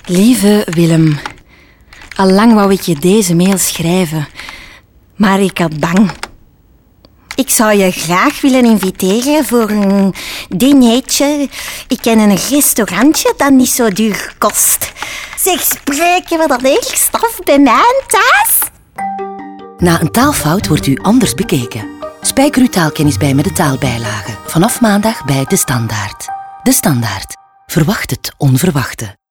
Lieve Willem, allang wou ik je deze mail schrijven, maar ik had bang. Ik zou je graag willen inviteren voor een dinertje. Ik ken een restaurantje dat niet zo duur kost. Zeg, spreken we dat echt af bij mij thuis? Na een taalfout wordt u anders bekeken. Spijker uw taalkennis bij met de taalbijlage. Vanaf maandag bij De Standaard. De Standaard. Verwacht het onverwachte.